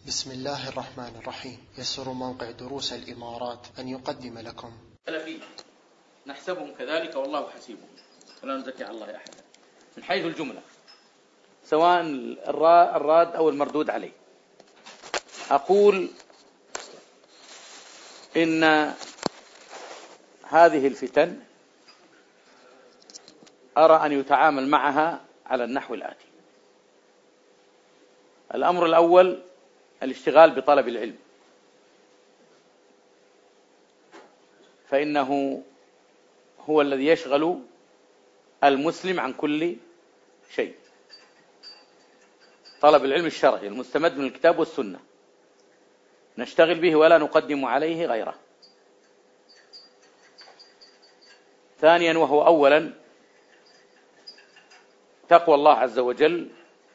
بسم الله الرحمن الرحيم. يسر موقع دروس الإمارات أن يقدم لكم سلفي نحسبهم كذلك والله حسيبهم ولا نزكي على الله أحدا، من حيث الجملة سواء الراد أو المردود عليه. أقول إن هذه الفتن أرى أن يتعامل معها على النحو الآتي: الأمر الأول الاشتغال بطلب العلم، فإنه هو الذي يشغل المسلم عن كل شيء. طلب العلم الشرعي المستمد من الكتاب والسنة نشتغل به ولا نقدم عليه غيره. ثانيا وهو أولا تقوى الله عز وجل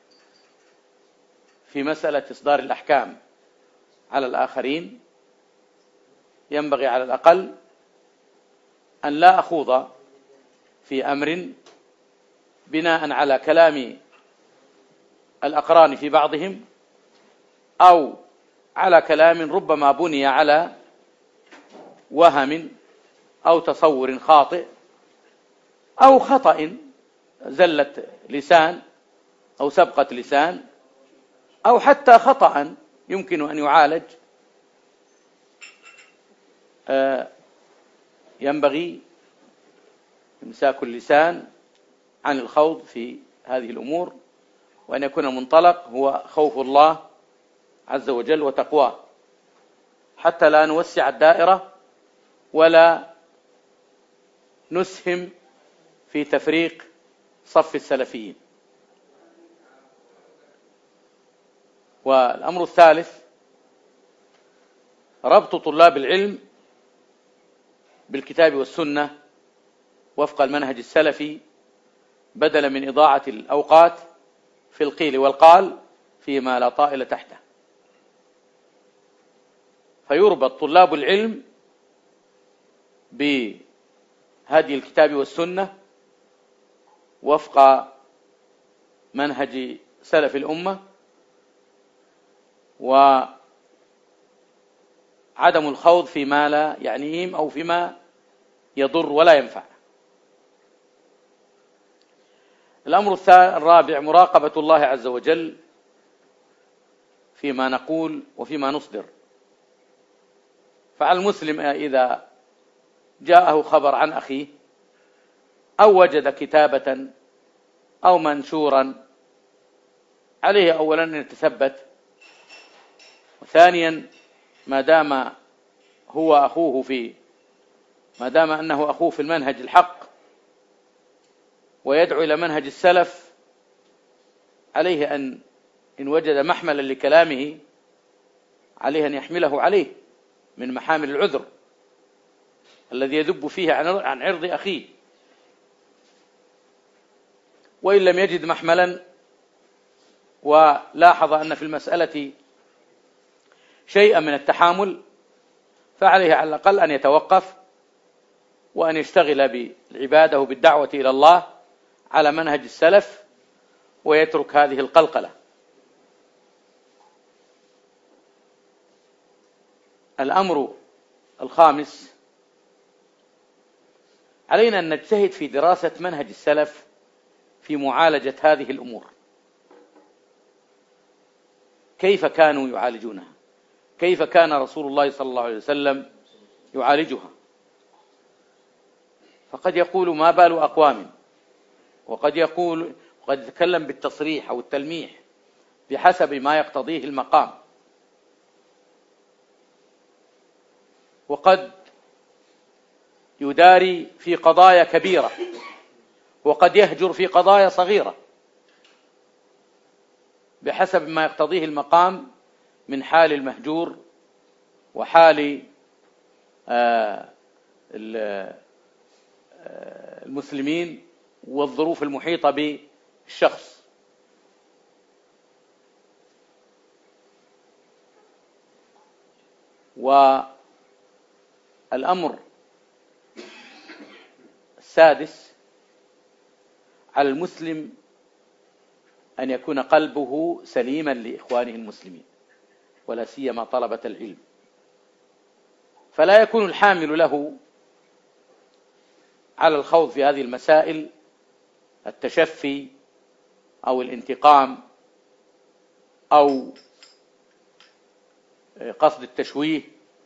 في مسألة إصدار الأحكام على الآخرين. ينبغي على الأقل أن لا أخوض في أمر بناء على كلام الأقران في بعضهم أو على كلام ربما بني على وهم أو تصور خاطئ أو خطأ، زلة لسان أو سبقة لسان أو حتى خطأ يمكن أن يعالج. ينبغي إمساك اللسان عن الخوض في هذه الأمور، وأن يكون المنطلق هو خوف الله عز وجل وتقواه، حتى لا نوسع الدائرة ولا نسهم في تفريق صف السلفيين. والأمر الثالث ربط طلاب العلم بالكتاب والسنة وفق المنهج السلفي، بدلا من إضاعة الأوقات في القيل والقال فيما لا طائل تحته. فيربط طلاب العلم بهدي الكتاب والسنة وفق منهج سلف الأمة، وعدم الخوض فيما لا يعنيهم أو فيما يضر ولا ينفع. الأمر الرابع مراقبة الله عز وجل فيما نقول وفيما نصدر. فعلى المسلم إذا جاءه خبر عن أخيه أو وجد كتابة أو منشورا عليه أولا أن يتثبت، وثانيا ما دام أنه أخوه في المنهج الحق ويدعو إلى منهج السلف، عليه إن وجد محملا لكلامه عليه أن يحمله عليه من محامل العذر الذي يذب فيه عن عرض أخيه. وإن لم يجد محملا ولاحظ أن في المسألة شيئا من التحامل، فعليه على الأقل أن يتوقف وأن يشتغل بالعبادة وبالدعوة إلى الله على منهج السلف ويترك هذه القلقلة. الأمر الخامس علينا أن نجتهد في دراسة منهج السلف في معالجة هذه الأمور. كيف كانوا يعالجونها؟ كيف كان رسول الله صلى الله عليه وسلم يعالجها؟ فقد يقول ما بال أقوام، وقد يتكلم بالتصريح أو التلميح بحسب ما يقتضيه المقام، وقد يداري في قضايا كبيرة، وقد يهجر في قضايا صغيرة بحسب ما يقتضيه المقام من حال المهجور وحال المسلمين والظروف المحيطة بالشخص. والأمر السادس على المسلم أن يكون قلبه سليما لإخوانه المسلمين، ولا سيما طلبة العلم. فلا يكون الحامل له على الخوض في هذه المسائل التشفي أو الانتقام أو قصد التشويه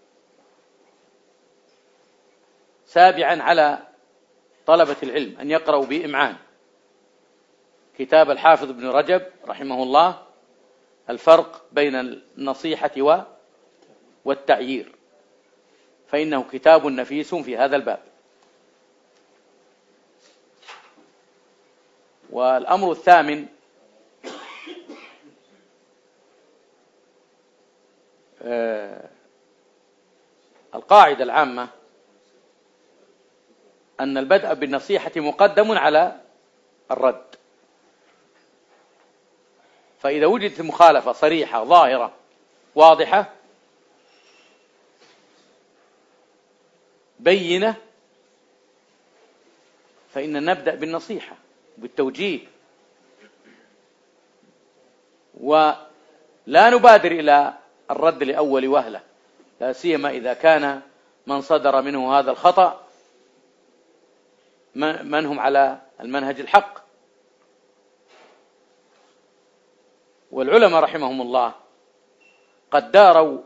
سابعا على طلبة العلم أن يقرأوا بإمعان كتاب الحافظ ابن رجب رحمه الله الفرق بين النصيحة والتعيير، فإنه كتاب نفيس في هذا الباب. والأمر الثامن القاعدة العامة أن البدء بالنصيحة مقدم على الرد، فإذا وجدت مخالفة صريحة ظاهرة واضحة بينة فإن نبدأ بالنصيحة بالتوجيه، ولا نبادر إلى الرد لأول وهلة، لا سيما إذا كان من صدر منه هذا الخطأ من هم على المنهج الحق. والعلماء رحمهم الله قد داروا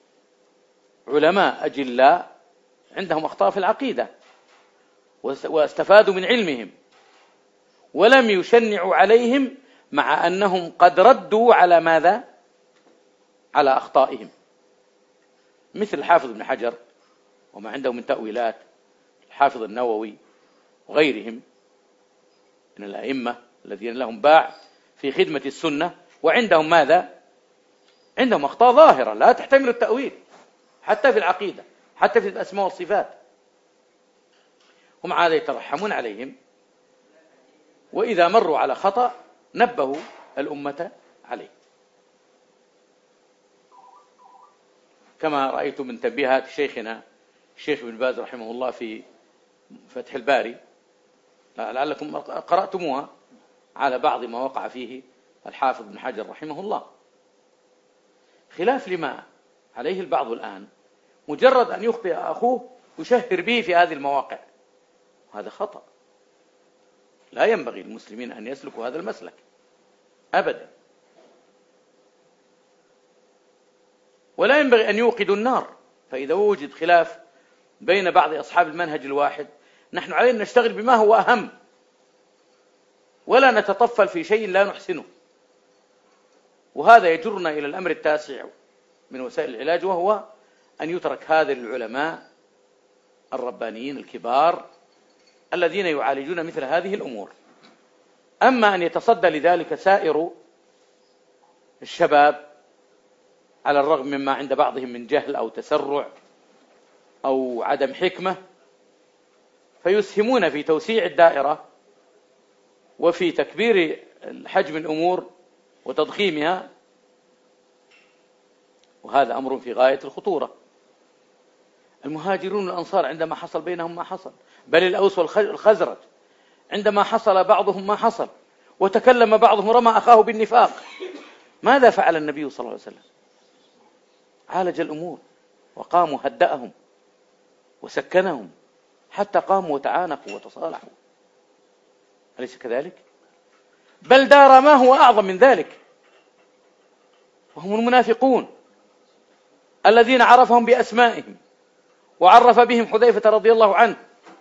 علماء أجلاء عندهم أخطاء في العقيدة واستفادوا من علمهم ولم يشنعوا عليهم، مع أنهم قد ردوا على ماذا؟ على أخطائهم، مثل الحافظ ابن حجر وما عنده من تأويلات، الحافظ النووي وغيرهم من الأئمة الذين لهم باع في خدمة السنة، وعندهم ماذا؟ عندهم أخطاء ظاهرة لا تحتمل التأويل حتى في العقيدة، حتى في الأسماء والصفات، هم عادة يترحمون عليهم، وإذا مروا على خطأ نبهوا الأمة عليه، كما رأيت من تنبيهات شيخنا الشيخ ابن باز رحمه الله في فتح الباري، لعلكم قرأتموها، على بعض ما وقع فيه الحافظ ابن حجر رحمه الله، خلاف لما عليه البعض الآن، مجرد أن يخطئ أخوه يشهر به في هذه المواقع، هذا خطأ، لا ينبغي للمسلمين أن يسلكوا هذا المسلك أبدا، ولا ينبغي أن يوقدوا النار. فإذا وجد خلاف بين بعض أصحاب المنهج الواحد نحن علينا أن نشتغل بما هو أهم، ولا نتطفل في شيء لا نحسنه. وهذا يجرنا إلى الأمر التاسع من وسائل العلاج، وهو أن يترك هذا للعلماء الربانيين الكبار الذين يعالجون مثل هذه الأمور. أما أن يتصدى لذلك سائر الشباب على الرغم مما عند بعضهم من جهل أو تسرع أو عدم حكمة، فيسهمون في توسيع الدائرة وفي تكبير حجم الأمور وتضخيمها، وهذا أمر في غاية الخطورة. المهاجرون والأنصار عندما حصل بينهم ما حصل، بل الأوس والخزرج عندما حصل بعضهم ما حصل وتكلم بعضهم رمى أخاه بالنفاق، ماذا فعل النبي صلى الله عليه وسلم؟ عالج الأمور وقام وهدأهم وسكنهم حتى قاموا وتعانقوا وتصالحوا، أليس كذلك؟ بل دار ما هو أعظم من ذلك، وهم المنافقون الذين عرفهم بأسمائهم وعرف بهم حذيفة رضي الله عنه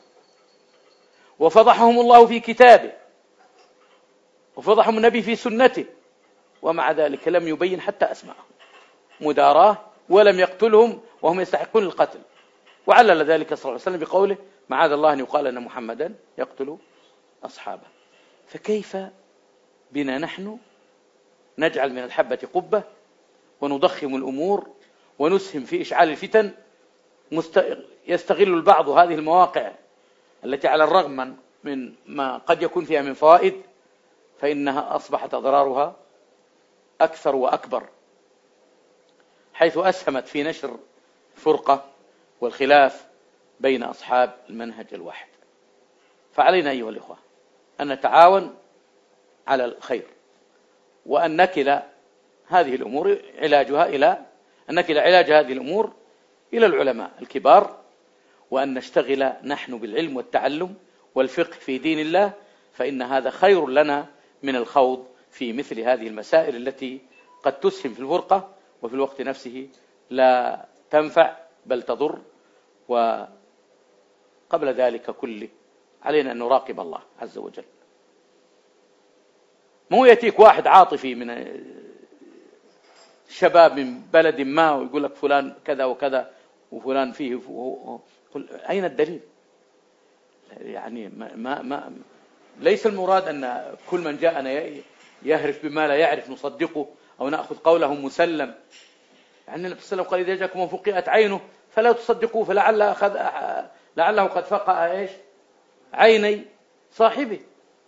وفضحهم الله في كتابه وفضحهم النبي في سنته، ومع ذلك لم يبين حتى أسمائهم، مداراة، ولم يقتلهم وهم يستحقون القتل. وعلل ذلك صلى الله عليه وسلم بقوله معاذ الله أن يقال أن محمدا يقتل أصحابه. فكيف بنا نحن نجعل من الحبة قبة ونضخم الأمور ونسهم في إشعال الفتن؟ يستغل البعض هذه المواقع التي على الرغم من ما قد يكون فيها من فوائد، فإنها أصبحت أضرارها أكثر وأكبر، حيث أسهمت في نشر الفرقة والخلاف بين أصحاب المنهج الواحد. فعلينا أيها الإخوة أن نتعاون على الخير، وأن نكل هذه الأمور علاجها إلى أنك لعلاج هذه الأمور إلى العلماء الكبار، وأن نشتغل نحن بالعلم والتعلم والفقه في دين الله، فإن هذا خير لنا من الخوض في مثل هذه المسائل التي قد تسهم في الفرقة وفي الوقت نفسه لا تنفع بل تضر. وقبل ذلك كله علينا أن نراقب الله عز وجل. مو يأتيك واحد عاطفي من الشباب من بلد ما ويقول لك فلان كذا وكذا وفلان فيه أين الدليل؟ يعني ما ليس المراد أن كل من جاءنا يهرف بما لا يعرف نصدقه أو نأخذ قوله مسلم. يعني النبي صلى الله عليه وسلم قال إذا جاءكم من فقئت عينه فلا تصدقوه لعله قد فقأ إيش عيني صاحبه.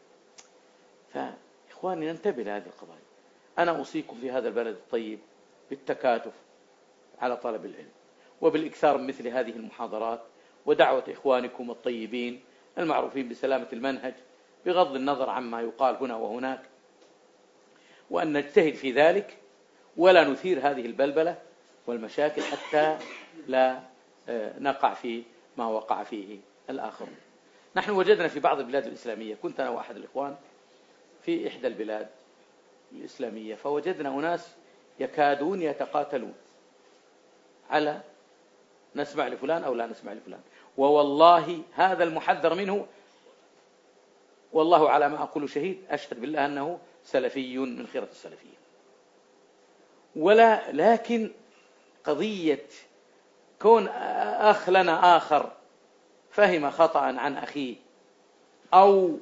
فإخواني ننتبه لهذه القضايا. أنا أوصيكم في هذا البلد الطيب بالتكاتف على طلب العلم وبالإكثار من مثل هذه المحاضرات ودعوة إخوانكم الطيبين المعروفين بسلامة المنهج بغض النظر عما يقال هنا وهناك، وأن نجتهد في ذلك ولا نثير هذه البلبلة والمشاكل حتى لا نقع في ما وقع فيه الآخرون. نحن وجدنا في بعض البلاد الإسلامية، كنت أنا وأحد الإخوان في إحدى البلاد الإسلامية، فوجدنا أناس يكادون يتقاتلون على نسمع لفلان أو لا نسمع لفلان، ووالله هذا المحذر منه، والله على ما أقول شهيد، أشهد بالله أنه سلفي من خيرة السلفيين. لكن قضية كون أخ لنا آخر فهم خطأ عن أخيه أو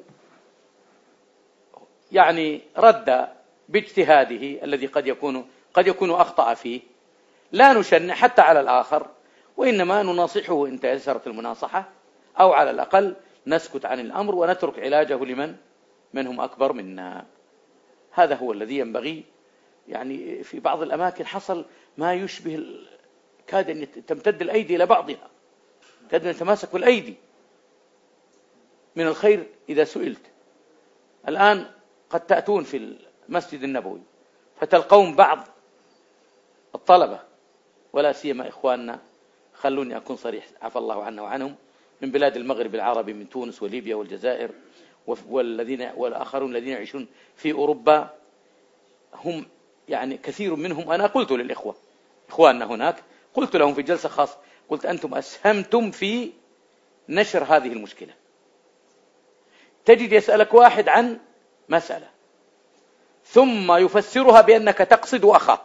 يعني رد باجتهاده الذي قد يكون أخطأ فيه، لا نشنع حتى على الآخر، وإنما نناصحه إن تيسرت المناصحة، أو على الأقل نسكت عن الأمر ونترك علاجه من هم أكبر منا. هذا هو الذي ينبغي. يعني في بعض الأماكن حصل ما يشبه كاد أن تمتد الأيدي إلى بعضها، كاد أن يتماسك بالأيدي من الخير إذا سئلت. الآن قد تأتون في المسجد النبوي فتلقون بعض الطلبة، ولا سيما إخواننا، خلوني أكون صريح عفى الله عنا وعنهم، من بلاد المغرب العربي، من تونس وليبيا والجزائر والآخرون الذين يعيشون في أوروبا، هم يعني كثير منهم. أنا قلت للإخوة إخواننا هناك، قلت لهم في جلسة خاصة، قلت أنتم أسهمتم في نشر هذه المشكلة. تجد يسألك واحد عن مسألة ثم يفسرها بأنك تقصد أخاه.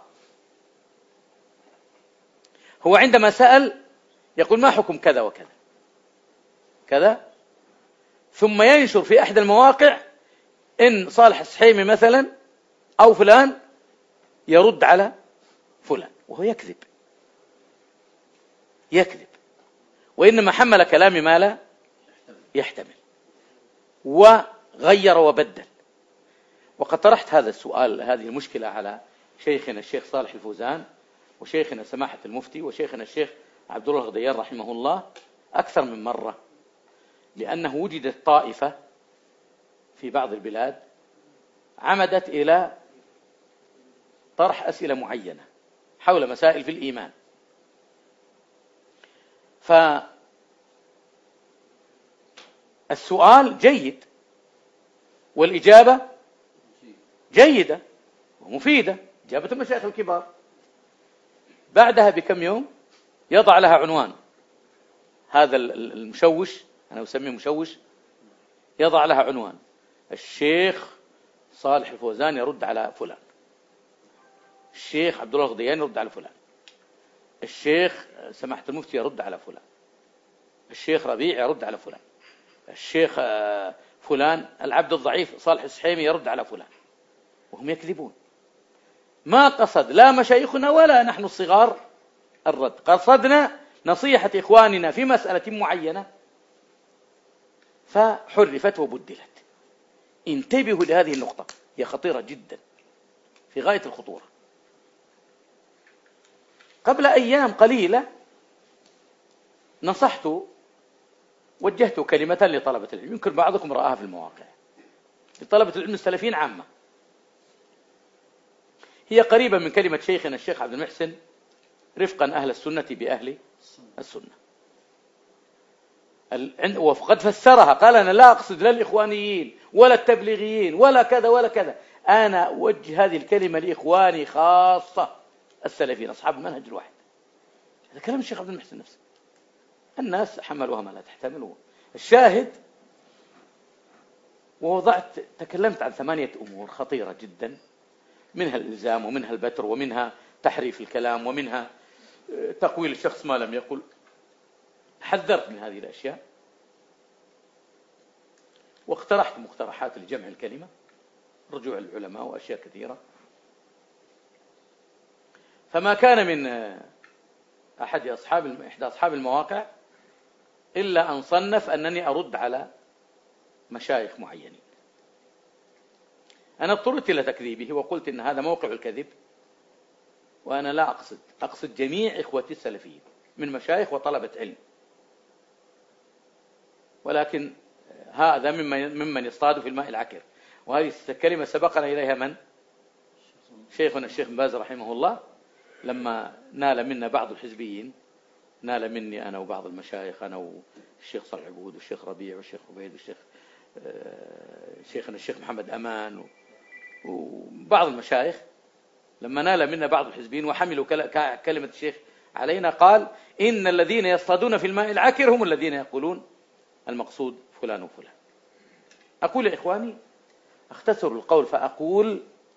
هو عندما سأل يقول ما حكم كذا وكذا كذا، ثم ينشر في أحد المواقع إن صالح السحيمي مثلا أو فلان يرد على فلان، وهو يكذب، وإنما حمل كلامي ما لا يحتمل وغير وبدل. وقد طرحت هذا السؤال، هذه المشكلة، على شيخنا الشيخ صالح الفوزان وشيخنا سماحة المفتي وشيخنا الشيخ عبد الله الغديان رحمه الله أكثر من مرة، لأنه وجدت طائفة في بعض البلاد عمدت إلى طرح أسئلة معينة حول مسائل في الإيمان، فالسؤال جيد والإجابة جيدة ومفيدة، إجابة المشايخ الكبار. بعدها بكم يوم يضع لها عنوان، هذا المشوش، أنا أسميه مشوش، يضع لها عنوان: الشيخ صالح الفوزان يرد على فلان، الشيخ عبد الله الغديان يرد على فلان، الشيخ سماحة المفتي يرد على فلان، الشيخ ربيع يرد على فلان، الشيخ فلان العبد الضعيف صالح السحيمي يرد على فلان، وهم يكذبون. ما قصد لا مشايخنا ولا نحن الصغار الرد، قصدنا نصيحة إخواننا في مسألة معينة فحرفت وبدلت. انتبهوا لهذه النقطة، هي خطيرة جدا، في غاية الخطورة. قبل أيام قليلة نصحت، وجهت كلمة لطلبة العلم، يمكن بعضكم رآها في المواقع، لطلبة العلم السلفيين عامة، هي قريبة من كلمة شيخنا الشيخ عبد المحسن رفقا أهل السنة بأهل السنة. وقد فسرها قال أنا لا أقصد لا الإخوانيين ولا التبليغيين ولا كذا ولا كذا، أنا أوجه هذه الكلمة لإخواني خاصة السلفيين أصحاب المنهج الواحد. هذا كلام الشيخ عبد المحسن نفسه. الناس حملوها ما لا تحتملوه. الشاهد، تكلمت عن 8 أمور خطيرة جدا، منها الإلزام ومنها البتر ومنها تحريف الكلام ومنها تقويل الشخص ما لم يقل. حذرت من هذه الأشياء واقترحت مقترحات لجمع الكلمة، رجوع العلماء وأشياء كثيرة. فما كان من أحد إحدى أصحاب المواقع إلا أن صنف أنني أرد على مشايخ معينين. أنا اضطررت إلى تكذيبه وقلت إن هذا موقع الكذب، وأنا لا أقصد جميع إخوتي السلفيين من مشايخ وطلبة علم، ولكن هذا ممن يصطاد في الماء العكر. وهذه الكلمة سبقنا إليها من؟ شيخنا الشيخ بن باز رحمه الله، لما نال منا بعض الحزبيين، نال مني أنا وبعض المشايخ، أنا والشيخ صالح عبود والشيخ ربيع والشيخ عبيد والشيخ شيخنا الشيخ محمد أمان وبعض المشايخ، لما نال منا بعض الحزبيين وحملوا كلمة الشيخ علينا، قال إن الذين يصطادون في الماء العكر هم الذين يقولون المقصود فلان وفلان. أقول يا إخواني، أختصر القول فأقول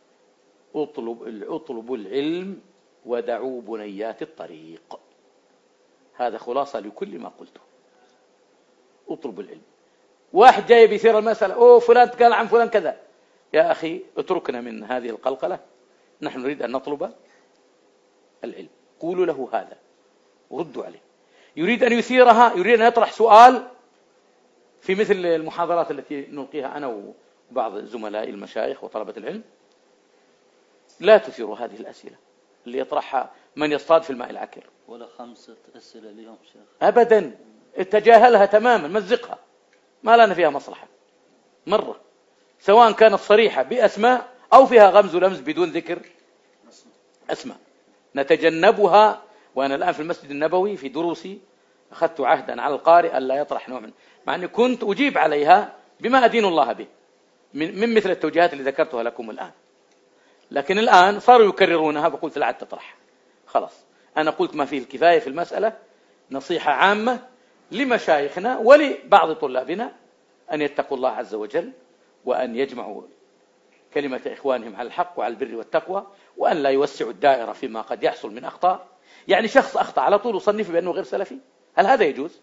اطلبوا العلم ودعوا بنيات الطريق. هذا خلاصة لكل ما قلته. اطلبوا العلم. واحد جاي بيثير المسألة، فلان قال عن فلان كذا، يا أخي اتركنا من هذه القلقلة، نحن نريد أن نطلب العلم. قولوا له هذا وردوا عليه. يريد أن يثيرها، يريد أن يطرح سؤال في مثل المحاضرات التي نلقيها أنا وبعض زملائي المشايخ وطلبة العلم، لا تثيروا هذه الأسئلة اللي يطرحها من يصطاد في الماء العكر. ولا 5 أسئلة اليوم شيخ أبدا، تجاهلها تماما، مزقها، ما لنا فيها مصلحة مرة، سواء كانت صريحة بأسماء أو فيها غمز ولمز بدون ذكر أسماء، نتجنبها. وأنا الآن في المسجد النبوي في دروسي أخذت عهدا على القارئ ألا يطرح نوع مع أني كنت أجيب عليها بما أدين الله به من مثل التوجيهات اللي ذكرتها لكم الآن، لكن الآن صاروا يكررونها، فقلت لا عاد تطرح. خلاص، أنا قلت ما فيه الكفاية في المسألة، نصيحة عامة لمشايخنا ولبعض طلابنا أن يتقوا الله عز وجل، وأن يجمعوا كلمة إخوانهم على الحق وعلى البر والتقوى، وأن لا يوسعوا الدائرة فيما قد يحصل من أخطاء. يعني شخص أخطأ على طول يصنف بأنه غير سلفي، هل هذا يجوز؟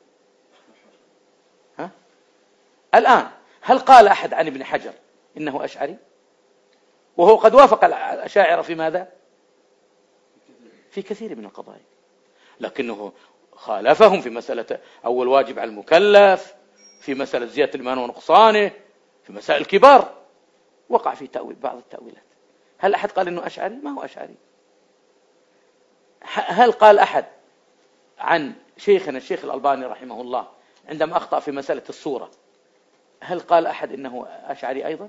الآن هل قال أحد عن ابن حجر إنه أشعري؟ وهو قد وافق الأشاعرة في ماذا؟ في كثير من القضايا، لكنه خالفهم في مسألة أول واجب على المكلف، في مسألة زيادة الإيمان ونقصانه، في مسائل كبار وقع في تأويل بعض التأويلات. هل أحد قال إنه أشعري؟ ما هو أشعري. هل قال أحد عن شيخنا الشيخ الألباني رحمه الله عندما أخطأ في مسألة الصورة، هل قال أحد إنه أشعري أيضا؟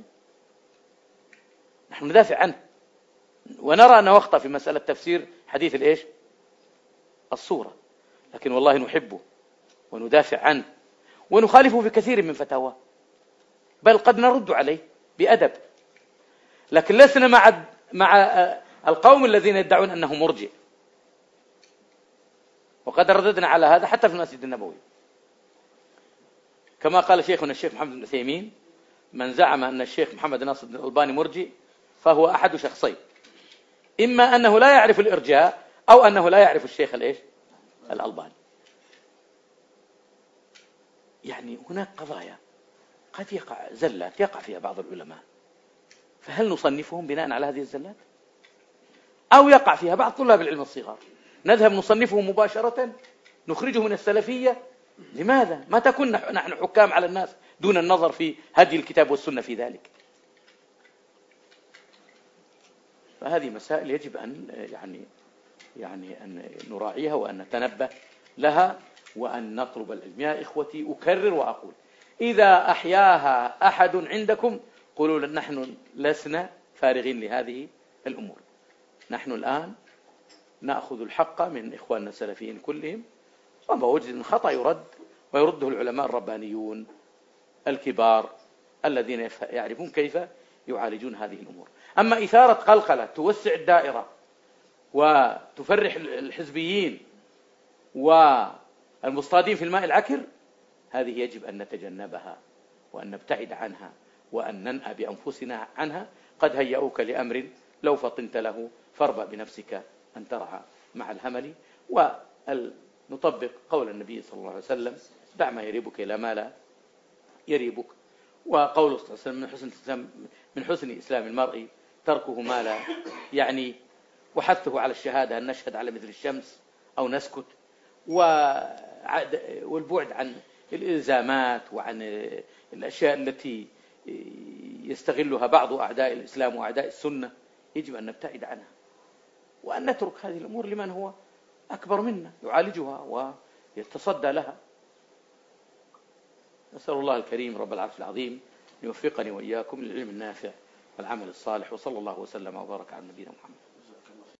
نحن ندافع عنه ونرى أنه أخطأ في مسألة تفسير حديث الإيش؟ الصورة، لكن والله نحبه وندافع عنه ونخالفه في كثير من فتاواه، بل قد نرد عليه بأدب، لكن لسنا مع القوم الذين يدعون أنه مرجئ، وقد رددنا على هذا حتى في المسجد النبوي، كما قال شيخنا الشيخ محمد بن عثيمين: من زعم أن الشيخ محمد ناصر بن الألباني مرجئ فهو أحد شخصين، إما أنه لا يعرف الإرجاء أو أنه لا يعرف الشيخ الإيش؟ الألباني. يعني هناك قضايا قد يقع زلات يقع فيها بعض العلماء، فهل نصنفهم بناء على هذه الزلات؟ أو يقع فيها بعض طلاب العلم الصغار، نذهب نصنفهم مباشرة، نخرجه من السلفية؟ لماذا؟ ما تكون نحن حكام على الناس دون النظر في هدي الكتاب والسنة في ذلك؟ فهذه مسائل يجب أن يعني أن نراعيها وأن نتنبه لها وأن نطلب العلم. يا إخوتي، أكرر وأقول: إذا أحياها أحد عندكم قولوا نحن لسنا فارغين لهذه الأمور. نحن الآن نأخذ الحق من إخواننا السلفيين كلهم، وما وجد خطأ يرد، ويرده العلماء الربانيون الكبار الذين يعرفون كيف يعالجون هذه الأمور. أما إثارة قلقلة توسع الدائرة وتفرح الحزبيين والمصطادين في الماء العكر، هذه يجب أن نتجنبها وأن نبتعد عنها وأن ننأى بأنفسنا عنها. قد هيئوك لأمر لو فطنت له فاربأ بنفسك أن ترعى مع الهمل. ونطبق قول النبي صلى الله عليه وسلم: دع ما يريبك إلى ما لا يريبك. وقول صلى الله عليه وسلم: من حسن إسلام المرء تركه ما لا يعني، وحثه على الشهادة، أن نشهد على مثل الشمس أو نسكت، والبعد عن الإلزامات وعن الأشياء التي يستغلها بعض أعداء الإسلام وأعداء السنة. يجب أن نبتعد عنها وأن نترك هذه الأمور لمن هو أكبر منا يعالجها ويتصدى لها. نسأل الله الكريم رب العرش العظيم أن يوفقني وإياكم للعلم النافع والعمل الصالح، وصلى الله وسلم وبارك على نبينا محمد.